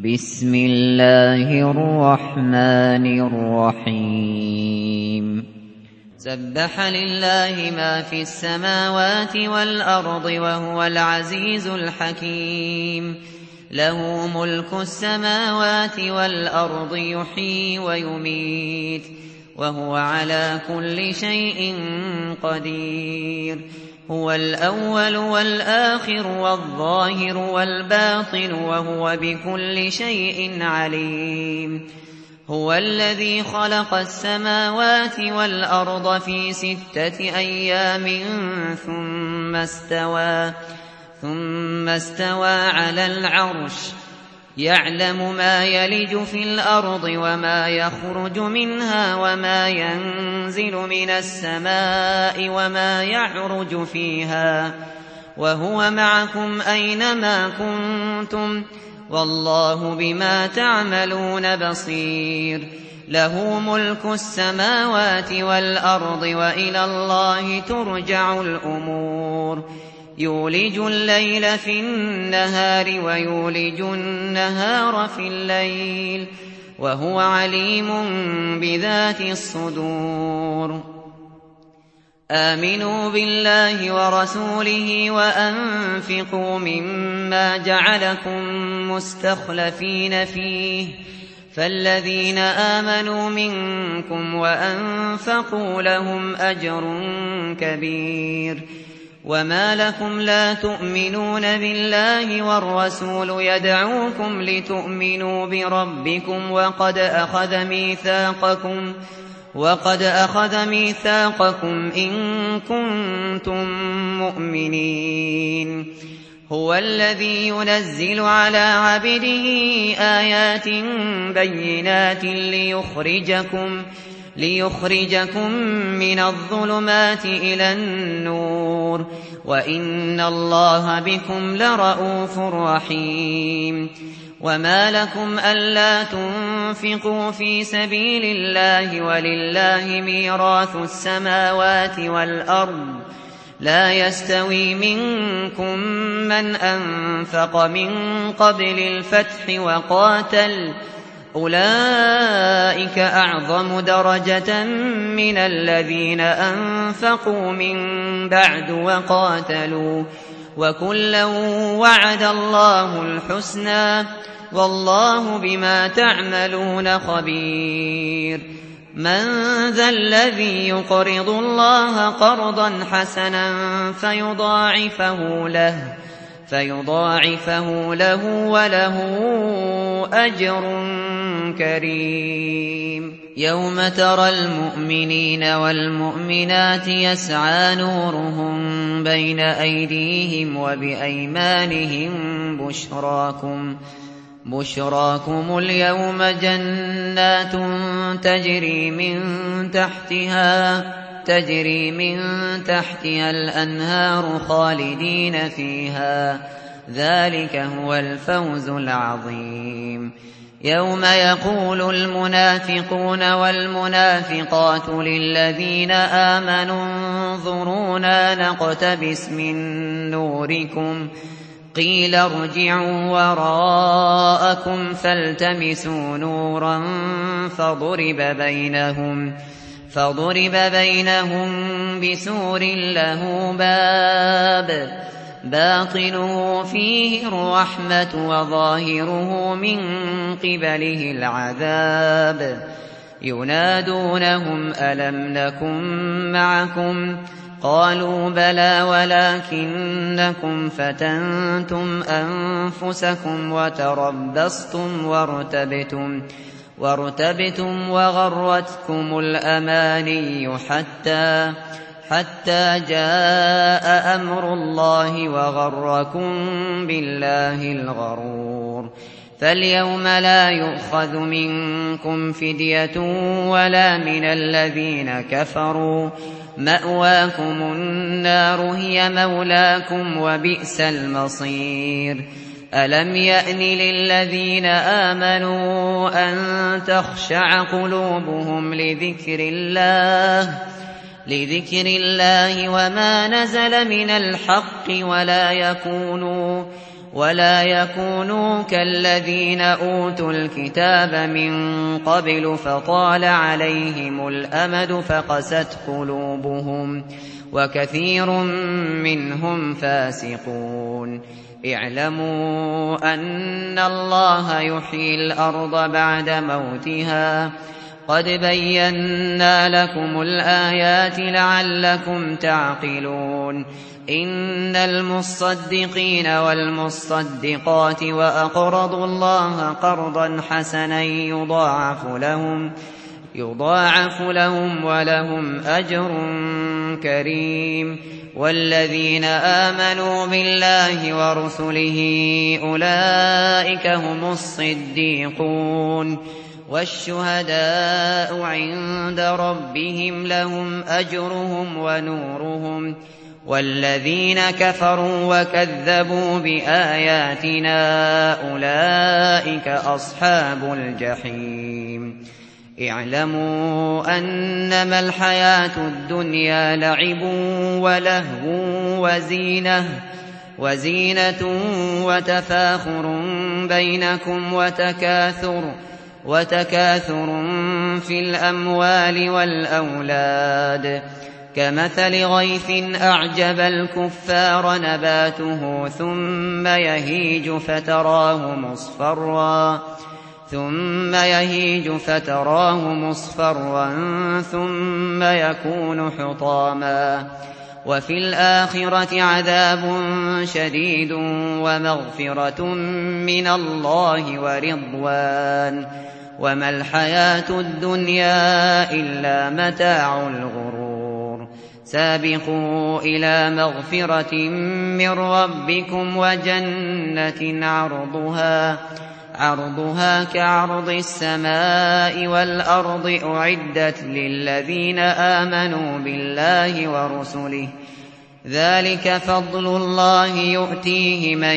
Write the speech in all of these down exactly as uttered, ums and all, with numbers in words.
بسم الله الرحمن الرحيم سبح لله ما في السماوات والأرض وهو العزيز الحكيم له ملك السماوات والأرض يحيي ويميت وهو على كل شيء قدير هو الأول والآخر والظاهر والباطن وهو بكل شيء عليم هو الذي خلق السماوات والأرض في ستة أيام ثم استوى ثم استوى على العرش يعلم ما يلج في الأرض وما يخرج منها وما ينزل من السماء وما يعرج فيها وهو معكم أينما كنتم والله بما تعملون بصير له ملك السماوات والأرض وإلى الله ترجع الأمور يولج الليل في النهار ويولج النهار في الليل وهو عليم بذات الصدور آمنوا بالله ورسوله وأنفقوا مما جعلكم مستخلفين فيه فالذين آمنوا منكم وأنفقوا لهم أجر كبير وما لكم لا تؤمنون بالله والرسول يدعوكم لتؤمنوا بربكم وقد أخذ ميثاقكم وقد أخذ ميثاقكم إن كنتم مؤمنين هو الذي ينزل على عبده آيات بينات ليخرجكم ليخرجكم من الظلمات إلى النور وإن الله بكم لرءوف رحيم وما لكم ألا تنفقوا في سبيل الله ولله ميراث السماوات والأرض لا يستوي منكم من أنفق من قبل الفتح وقاتل أولئك أعظم درجة من الذين أنفقوا من بعد وقاتلوا وكلا وعد الله الحسنى والله بما تعملون خبير من ذا الذي يقرض الله قرضا حسنا فيضاعفه له فيضاعفه له وله أجر كريم يوم ترى المؤمنين والمؤمنات يسعى نورهم بين أيديهم وبأيمانهم بشراكم بشراكم اليوم جنات تجري من تحتها تجري من تحتها الأنهار خالدين فيها ذلك هو الفوز العظيم يوم يقول المنافقون والمنافقات للذين آمنوا انظرونا نقتبس من نوركم قيل ارجعوا وراءكم فالتمسوا نورا فضرب بينهم فضرب بينهم بسور له باب باطنه فيه الرحمة وظاهره من قبله العذاب ينادونهم ألم نكن معكم قالوا بلى ولكنكم فتنتم أنفسكم وتربصتم وارتبتم وارتبتم وغرتكم الأماني حتى حتى جاء أمر الله وغركم بالله الغرور فاليوم لا يؤخذ منكم فدية ولا من الذين كفروا مأواكم النار هي مولاكم وبئس المصير ألم يأن للذين آمنوا أن تخشع قلوبهم لذكر الله لذكر الله وما نزل من الحق ولا يكونوا ولا يكونوا كالذين أوتوا الكتاب من قبل فطال عليهم الأمد فقست قلوبهم وكثير منهم فاسقون. اعلموا أن الله يحيي الأرض بعد موتها قد بينا لكم الآيات لعلكم تعقلون. إن المصدقين والمصدقات وأقرضوا الله قرضا حسنا يضاعف لهم يضاعف لهم ولهم أجر كريم. والذين آمنوا بالله ورسله أولئك هم الصديقون والشهداء عند ربهم لهم أجرهم ونورهم. والذين كفروا وكذبوا بآياتنا أولئك أصحاب الجحيم. اعلموا أنما الحياة الدنيا لعب ولهو وزينة وزينة وتفاخر بينكم وتكاثر وتكاثر في الأموال والأولاد كمثل غيث أعجب الكفار نباته ثم يهيج فتراه مصفرا ثم يهيج فتراه مصفرا ثم يكون حطاما وفي الآخرة عذاب شديد ومغفرة من الله ورضوان وما الحياة الدنيا إلا متاع الغرور. سابقوا إلى مغفرة من ربكم وجنة عرضها عرضها كعرض السماء والأرض أعدت للذين آمنوا بالله ورسله ذلك فضل الله يؤتيه من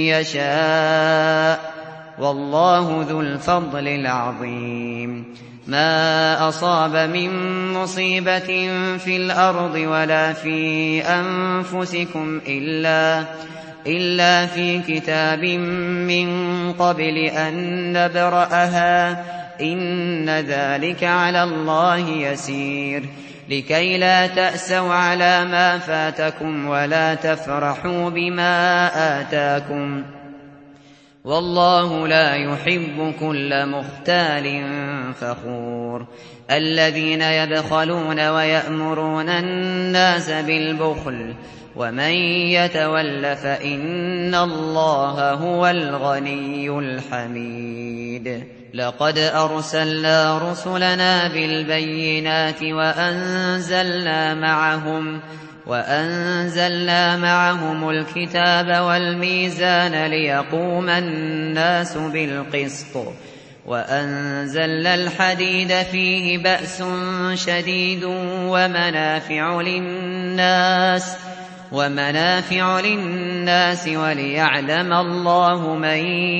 يشاء والله ذو الفضل العظيم. ما أصاب من مصيبة في الأرض ولا في أنفسكم إلا إلا في كتاب من قبل أن نبرأها إن ذلك على الله يسير. لكي لا تأسوا على ما فاتكم ولا تفرحوا بما آتاكم والله لا يحب كل مختال فخور. الذين يبخلون ويأمرون الناس بالبخل ومن يتول فإن الله هو الغني الحميد. لقد أرسلنا رسلنا بالبينات وأنزلنا معهم وأنزلنا معهم الكتاب والميزان ليقوم الناس بالقسط وأنزلنا الحديد فيه بأس شديد ومنافع للناس ومنافع للناس وليعلم الله من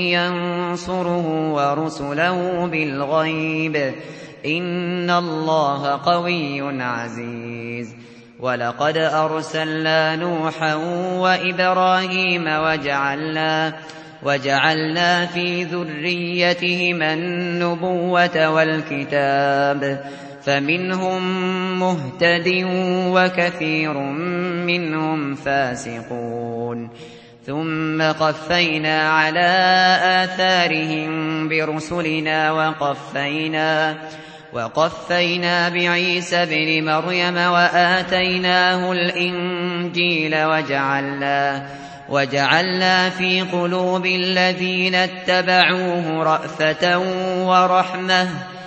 ينصره ورسله بالغيب إن الله قوي عزيز. ولقد أرسلنا نوحا وإبراهيم وجعلنا وجعلنا في ذريتهما النبوة والكتاب فمنهم مهتد وكثير منهم فاسقون. ثم قفينا على آثارهم برسلنا وقفينا وقفينا بعيسى ابن مريم وآتيناه الإنجيل وجعلنا وجعلنا في قلوب الذين اتبعوه رأفة ورحمة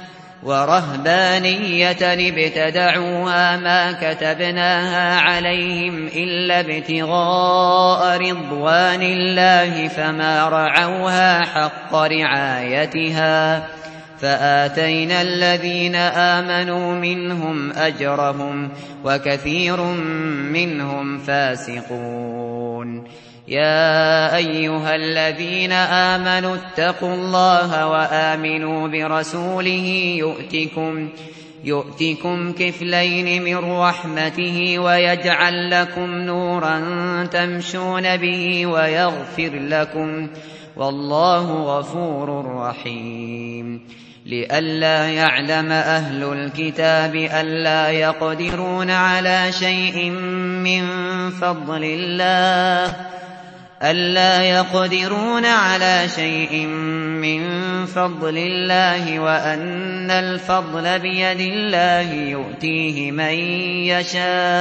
ورهبانية ابتدعوها ما كتبناها عليهم إلا ابتغاء رضوان الله فما رعوها حق رعايتها فآتينا الذين آمنوا منهم أجرهم وكثير منهم فاسقون. يا أيها الذين آمنوا اتقوا الله وآمنوا برسوله يؤتكم يؤتكم كفلين من رحمته ويجعل لكم نورا تمشون به ويغفر لكم والله غفور رحيم لئلا يعلم أهل الكتاب ألا يقدرون على شيء من فضل الله ألا يقدرون على شيء من فضل الله وأن الفضل بيد الله يؤتيه من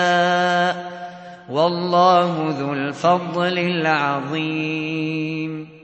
يشاء والله ذو الفضل العظيم.